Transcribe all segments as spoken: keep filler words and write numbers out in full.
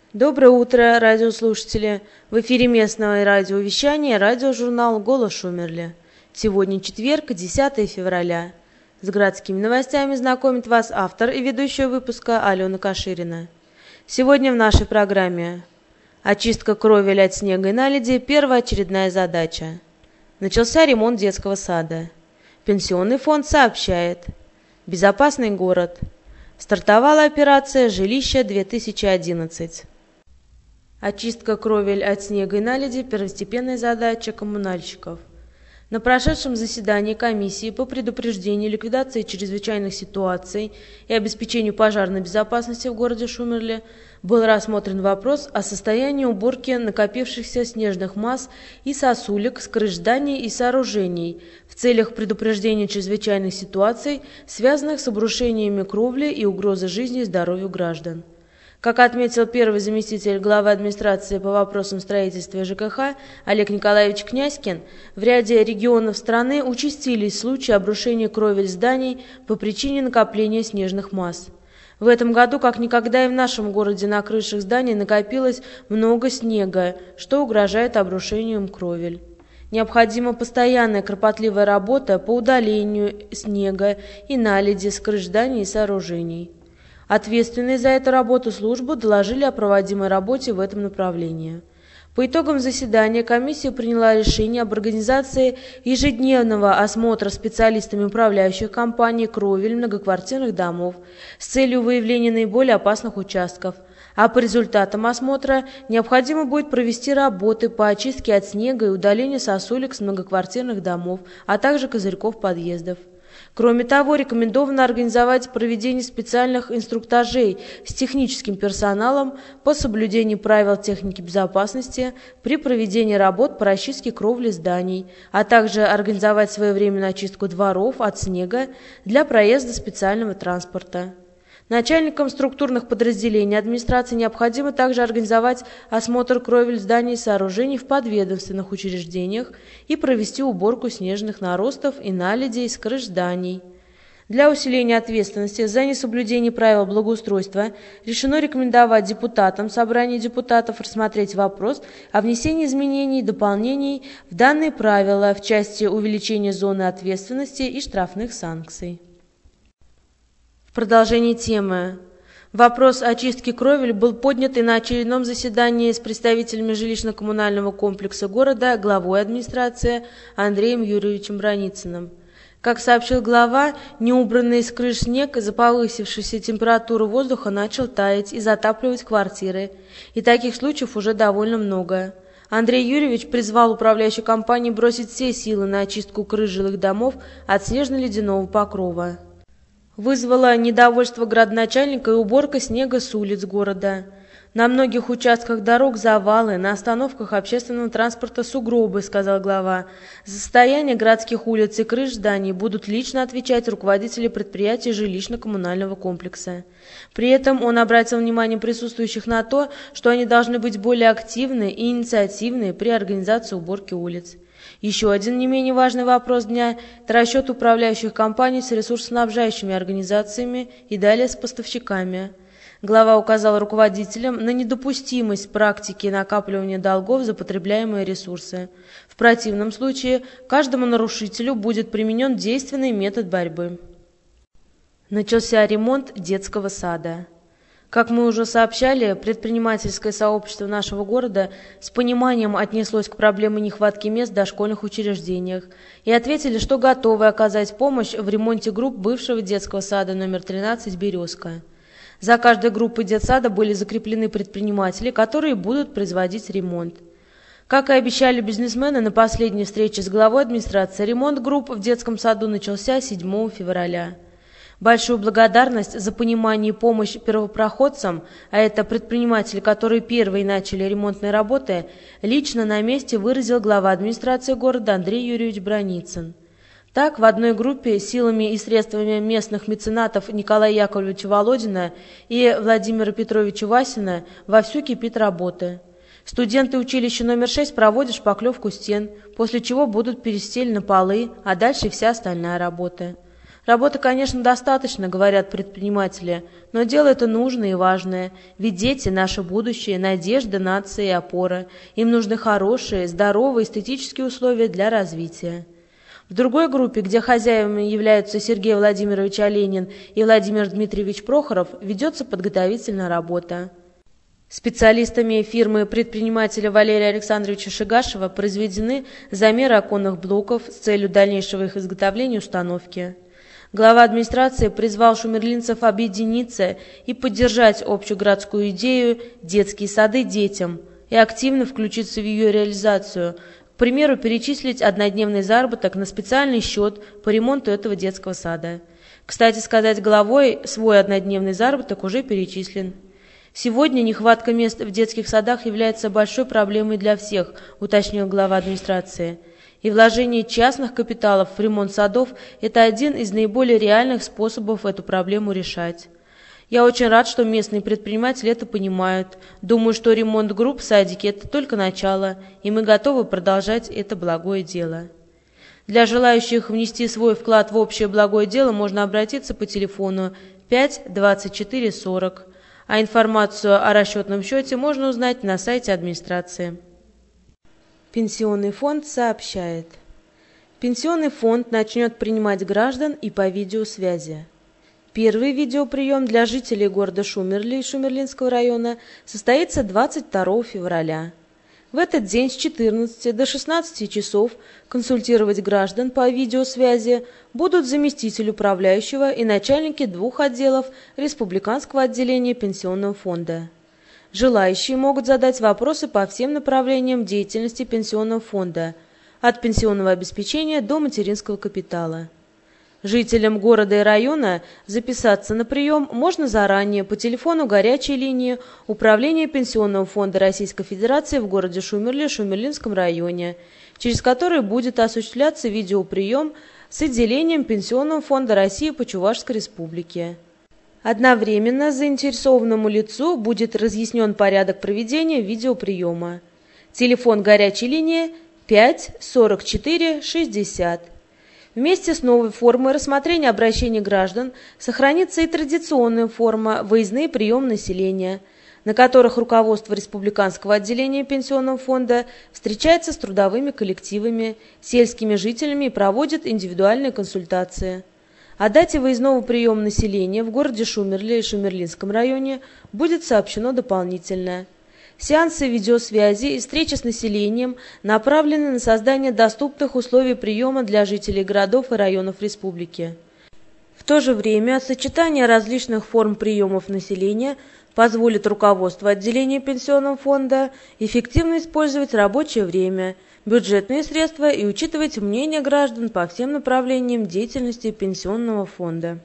Доброе утро, радиослушатели! В эфире местного радиовещания радиожурнал «Голос Шумерли». Сегодня четверг, десятое февраля. С городскими новостями знакомит вас автор и ведущая выпуска Алена Каширина. Сегодня в нашей программе: очистка кровель от снега и наледи – первоочередная задача. Начался ремонт детского сада. Пенсионный фонд сообщает: безопасный город. Стартовала операция «Жилище-две тысячи одиннадцать». Очистка кровель от снега и наледи – первостепенная задача коммунальщиков. На прошедшем заседании комиссии по предупреждению и ликвидации чрезвычайных ситуаций и обеспечению пожарной безопасности в городе Шумерле был рассмотрен вопрос о состоянии уборки накопившихся снежных масс и сосулек с крыш зданий и сооружений в целях предупреждения чрезвычайных ситуаций, связанных с обрушениями кровли и угрозой жизни и здоровью граждан. Как отметил первый заместитель главы администрации по вопросам строительства и ЖКХ Олег Николаевич Князькин, в ряде регионов страны участились случаи обрушения кровель зданий по причине накопления снежных масс. В этом году, как никогда, и в нашем городе на крышах зданий накопилось много снега, что угрожает обрушением кровель. Необходима постоянная кропотливая работа по удалению снега и наледи с крыш зданий и сооружений. Ответственные за эту работу службы доложили о проводимой работе в этом направлении. По итогам заседания комиссия приняла решение об организации ежедневного осмотра специалистами управляющих компаний кровель многоквартирных домов с целью выявления наиболее опасных участков, а по результатам осмотра необходимо будет провести работы по очистке от снега и удалению сосулек с многоквартирных домов, а также козырьков подъездов. Кроме того, рекомендовано организовать проведение специальных инструктажей с техническим персоналом по соблюдению правил техники безопасности при проведении работ по расчистке кровли зданий, а также организовать своевременную очистку дворов от снега для проезда специального транспорта. Начальникам структурных подразделений администрации необходимо также организовать осмотр кровель зданий и сооружений в подведомственных учреждениях и провести уборку снежных наростов и наледей с крыш зданий. Для усиления ответственности за несоблюдение правил благоустройства решено рекомендовать депутатам собрания депутатов рассмотреть вопрос о внесении изменений и дополнений в данные правила в части увеличения зоны ответственности и штрафных санкций. В продолжении темы. Вопрос очистки кровель был поднят и на очередном заседании с представителями жилищно-коммунального комплекса города, главой администрации Андреем Юрьевичем Браницыным. Как сообщил глава, неубранный из крыш снег из-за повысившейся температуры воздуха начал таять и затапливать квартиры, и таких случаев уже довольно много. Андрей Юрьевич призвал управляющую компанию бросить все силы на очистку крыш жилых домов от снежно-ледяного покрова. Вызвало недовольство градоначальника и уборка снега с улиц города. На многих участках дорог завалы, на остановках общественного транспорта сугробы, сказал глава. За состояние городских улиц и крыш зданий будут лично отвечать руководители предприятий жилищно-коммунального комплекса. При этом он обратил внимание присутствующих на то, что они должны быть более активны и инициативны при организации уборки улиц. Еще один не менее важный вопрос дня – это расчет управляющих компаний с ресурсоснабжающими организациями и далее с поставщиками. Глава указал руководителям на недопустимость практики накапливания долгов за потребляемые ресурсы. В противном случае каждому нарушителю будет применен действенный метод борьбы. Начался ремонт детского сада. Как мы уже сообщали, предпринимательское сообщество нашего города с пониманием отнеслось к проблеме нехватки мест в дошкольных учреждениях и ответили, что готовы оказать помощь в ремонте групп бывшего детского сада номер тринадцать «Березка». За каждой группой детсада были закреплены предприниматели, которые будут производить ремонт. Как и обещали бизнесмены на последней встрече с главой администрации, ремонт групп в детском саду начался седьмого февраля. Большую благодарность за понимание и помощь первопроходцам, а это предприниматели, которые первые начали ремонтные работы, лично на месте выразил глава администрации города Андрей Юрьевич Браницын. Так, в одной группе силами и средствами местных меценатов Николая Яковлевича Володина и Владимира Петровича Васина вовсю кипит работа. Студенты училища номер шесть проводят шпаклевку стен, после чего будут перестелены полы, а дальше вся остальная работа. Работы, конечно, достаточно, говорят предприниматели, но дело это нужное и важное, ведь дети – наше будущее, надежда нации и опора. Им нужны хорошие, здоровые, эстетические условия для развития. В другой группе, где хозяевами являются Сергей Владимирович Оленин и Владимир Дмитриевич Прохоров, ведется подготовительная работа. Специалистами фирмы предпринимателя Валерия Александровича Шигашева произведены замеры оконных блоков с целью дальнейшего их изготовления и установки. Глава администрации призвал шумерлинцев объединиться и поддержать общегородскую идею «Детские сады детям» и активно включиться в ее реализацию, к примеру, перечислить однодневный заработок на специальный счет по ремонту этого детского сада. Кстати сказать, главой свой однодневный заработок уже перечислен. Сегодня нехватка мест в детских садах является большой проблемой для всех, уточнил глава администрации. И вложение частных капиталов в ремонт садов – это один из наиболее реальных способов эту проблему решать. Я очень рад, что местные предприниматели это понимают. Думаю, что ремонт групп в садике – это только начало, и мы готовы продолжать это благое дело. Для желающих внести свой вклад в общее благое дело можно обратиться по телефону пять двадцать четыре сорок, а информацию о расчетном счете можно узнать на сайте администрации. Пенсионный фонд сообщает. Пенсионный фонд начнет принимать граждан и по видеосвязи. Первый видеоприем для жителей города Шумерли и Шумерлинского района состоится двадцать второго февраля. В этот день с четырнадцати до шестнадцати часов консультировать граждан по видеосвязи будут заместитель управляющего и начальники двух отделов Республиканского отделения Пенсионного фонда. Желающие могут задать вопросы по всем направлениям деятельности Пенсионного фонда, от пенсионного обеспечения до материнского капитала. Жителям города и района записаться на прием можно заранее по телефону горячей линии Управления Пенсионного фонда Российской Федерации в городе Шумерли, Шумерлинском районе, через который будет осуществляться видеоприем с отделением Пенсионного фонда России по Чувашской республике. Одновременно заинтересованному лицу будет разъяснен порядок проведения видеоприема. Телефон горячей линии пять сорок четыре шестьдесят. Вместе с новой формой рассмотрения обращений граждан сохранится и традиционная форма «Выездные приемы населения», на которых руководство Республиканского отделения Пенсионного фонда встречается с трудовыми коллективами, сельскими жителями и проводит индивидуальные консультации. О дате выездного приема населения в городе Шумерли и Шумерлинском районе будет сообщено дополнительно. Сеансы видеосвязи и встречи с населением направлены на создание доступных условий приема для жителей городов и районов республики. В то же время сочетание различных форм приемов населения позволит руководству отделения Пенсионного фонда эффективно использовать рабочее время, бюджетные средства и учитывать мнение граждан по всем направлениям деятельности Пенсионного фонда.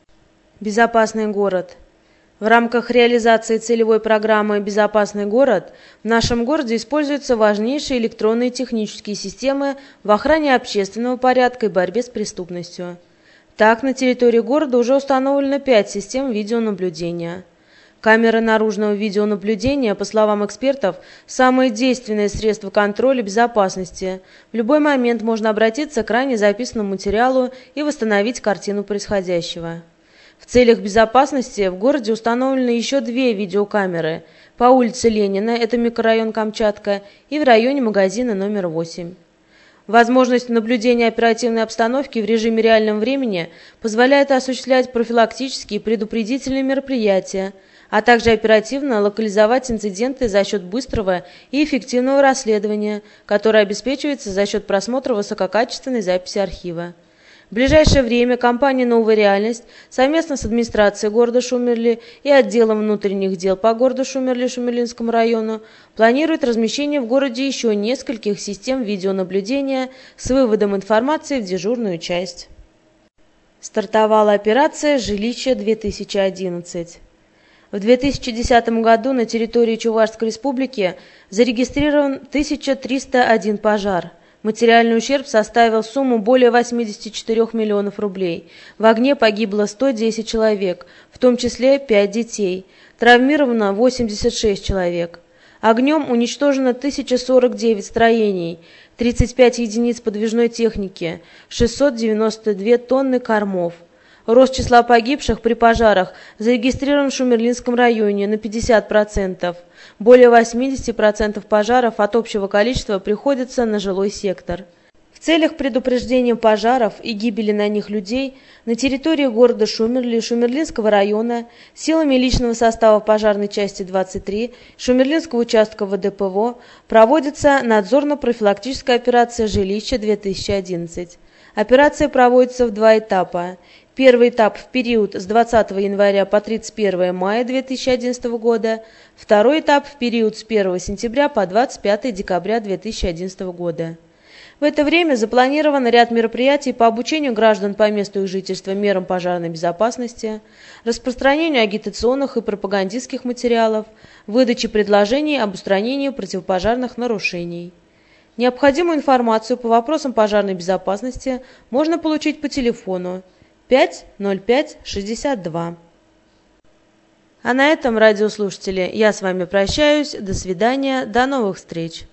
Безопасный город. В рамках реализации целевой программы «Безопасный город» в нашем городе используются важнейшие электронные технические системы в охране общественного порядка и борьбе с преступностью. Так, на территории города уже установлено пять систем видеонаблюдения. Камеры наружного видеонаблюдения, по словам экспертов, самое действенное средство контроля безопасности. В любой момент можно обратиться к ранее записанному материалу и восстановить картину происходящего. В целях безопасности в городе установлены еще две видеокамеры по улице Ленина, это микрорайон Камчатка, и в районе магазина номер восемь. Возможность наблюдения оперативной обстановки в режиме реального времени позволяет осуществлять профилактические и предупредительные мероприятия, а также оперативно локализовать инциденты за счет быстрого и эффективного расследования, которое обеспечивается за счет просмотра высококачественной записи архива. В ближайшее время компания «Новая реальность» совместно с администрацией города Шумерли и отделом внутренних дел по городу Шумерли и Шумерлинскому району планирует размещение в городе еще нескольких систем видеонаблюдения с выводом информации в дежурную часть. Стартовала операция «Жилище-две тысячи одиннадцать». В две тысячи десятом году на территории Чувашской республики зарегистрирован тысяча триста один пожар. Материальный ущерб составил сумму более восьмидесяти четырёх миллионов рублей. В огне погибло сто десять человек, в том числе пять детей. Травмировано восемьдесят шесть человек. Огнем уничтожено тысяча сорок девять строений, тридцать пять единиц подвижной техники, шестьсот девяносто две тонны кормов. Рост числа погибших при пожарах зарегистрирован в Шумерлинском районе на пятьдесят процентов. Более восемьдесят процентов пожаров от общего количества приходится на жилой сектор. В целях предупреждения пожаров и гибели на них людей на территории города Шумерли и Шумерлинского района силами личного состава пожарной части двадцать три Шумерлинского участка ВДПВО проводится надзорно-профилактическая операция «Жилище-две тысячи одиннадцать». Операция проводится в два этапа. Первый этап в период с двадцатого января по тридцать первое мая две тысячи одиннадцатого года, второй этап в период с первого сентября по двадцать пятое декабря две тысячи одиннадцатого года. В это время запланирован ряд мероприятий по обучению граждан по месту их жительства мерам пожарной безопасности, распространению агитационных и пропагандистских материалов, выдаче предложений об устранении противопожарных нарушений. Необходимую информацию по вопросам пожарной безопасности можно получить по телефону пять ноль пять шестьдесят два. А на этом, радиослушатели, я с вами прощаюсь. До свидания, до новых встреч.